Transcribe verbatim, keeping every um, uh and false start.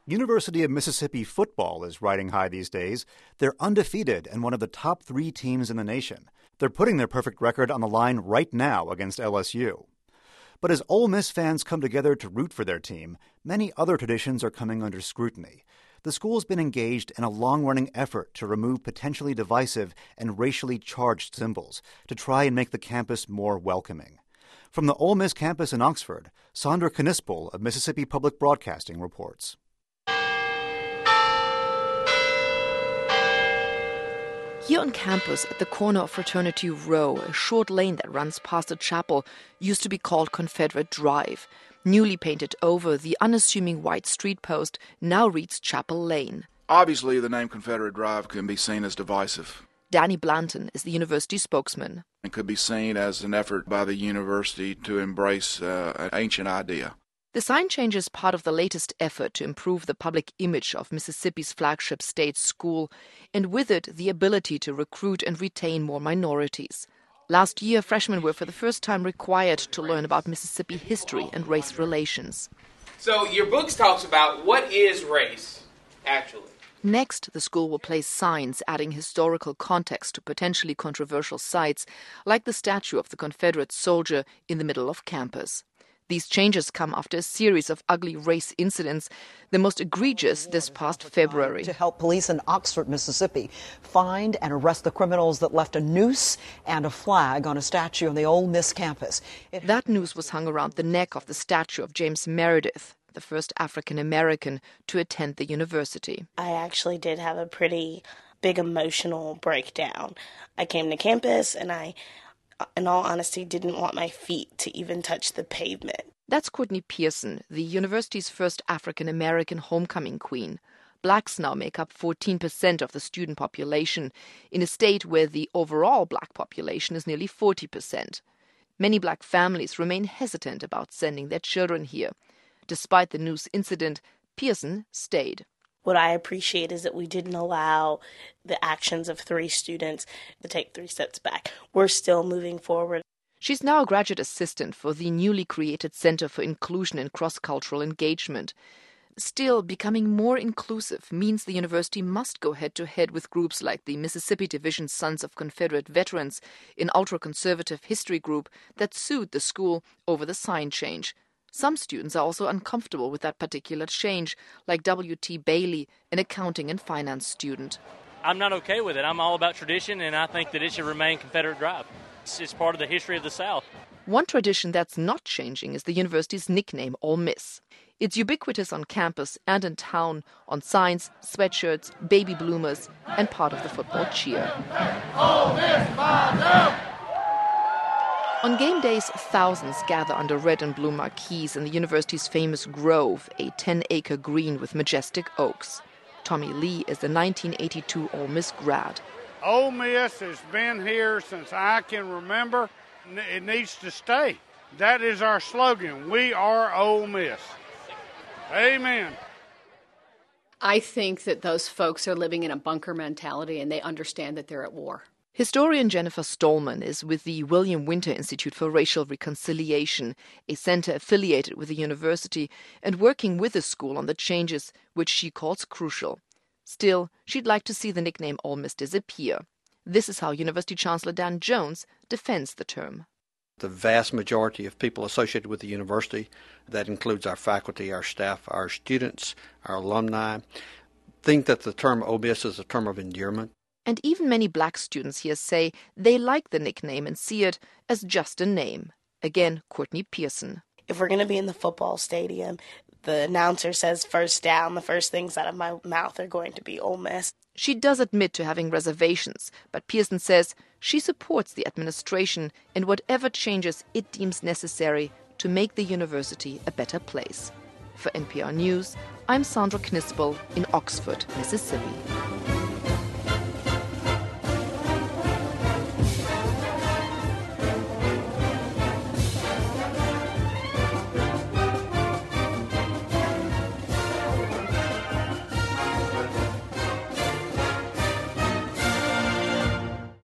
University of Mississippi football is riding high these days. They're undefeated and one of the top three teams in the nation. They're putting their perfect record on the line right now against L S U. But as Ole Miss fans come together to root for their team, many other traditions are coming under scrutiny. The school's been engaged in a long-running effort to remove potentially divisive and racially charged symbols to try and make the campus more welcoming. From the Ole Miss campus in Oxford, Sandra Knispel of Mississippi Public Broadcasting reports. Here on campus, at the corner of Fraternity Row, a short lane that runs past a chapel used to be called Confederate Drive. Newly painted over, the unassuming white street post now reads Chapel Lane. Obviously, the name Confederate Drive can be seen as divisive. Danny Blanton is the university spokesman. It could be seen as an effort by the university to embrace uh, an ancient idea. The sign change is part of the latest effort to improve the public image of Mississippi's flagship state school, and with it, the ability to recruit and retain more minorities. Last year, freshmen were for the first time required to learn about Mississippi history and race relations. So your book talks about what is race, actually. Next, the school will place signs adding historical context to potentially controversial sites, like the statue of the Confederate soldier in the middle of campus. These changes come after a series of ugly race incidents, the most egregious this past February. To help police in Oxford, Mississippi, find and arrest the criminals that left a noose and a flag on a statue on the Ole Miss campus. It that noose was hung around the neck of the statue of James Meredith, the first African American to attend the university. I actually did have a pretty big emotional breakdown. I came to campus and I, in all honesty, didn't want my feet to even touch the pavement. That's Courtney Pearson, the university's first African-American homecoming queen. Blacks now make up fourteen percent of the student population, in a state where the overall black population is nearly forty percent. Many black families remain hesitant about sending their children here. Despite the noose incident, Pearson stayed. What I appreciate is that we didn't allow the actions of three students to take three steps back. We're still moving forward. She's now a graduate assistant for the newly created Center for Inclusion and Cross-Cultural Engagement. Still, becoming more inclusive means the university must go head-to-head with groups like the Mississippi Division Sons of Confederate Veterans, an ultra-conservative history group that sued the school over the sign change. Some students are also uncomfortable with that particular change, like W T Bailey, an accounting and finance student. I'm not okay with it. I'm all about tradition, and I think that it should remain Confederate Drive. It's, it's part of the history of the South. One tradition that's not changing is the university's nickname, Ole Miss. It's ubiquitous on campus and in town, on signs, sweatshirts, baby bloomers, and part of the football cheer. Ole Miss, five, on game days, thousands gather under red and blue marquees in the university's famous Grove, a ten-acre green with majestic oaks. Tommy Lee is the nineteen eighty-two Ole Miss grad. Ole Miss has been here since I can remember. It needs to stay. That is our slogan. We are Ole Miss. Amen. I think that those folks are living in a bunker mentality and they understand that they're at war. Historian Jennifer Stallman is with the William Winter Institute for Racial Reconciliation, a center affiliated with the university and working with the school on the changes which she calls crucial. Still, she'd like to see the nickname Ole Miss disappear. This is how University Chancellor Dan Jones defends the term. The vast majority of people associated with the university, that includes our faculty, our staff, our students, our alumni, think that the term Ole Miss is a term of endearment. And even many black students here say they like the nickname and see it as just a name. Again, Courtney Pearson. If we're going to be in the football stadium, the announcer says first down, the first things out of my mouth are going to be Ole Miss. She does admit to having reservations, but Pearson says she supports the administration in whatever changes it deems necessary to make the university a better place. For N P R News, I'm Sandra Knispel in Oxford, Mississippi.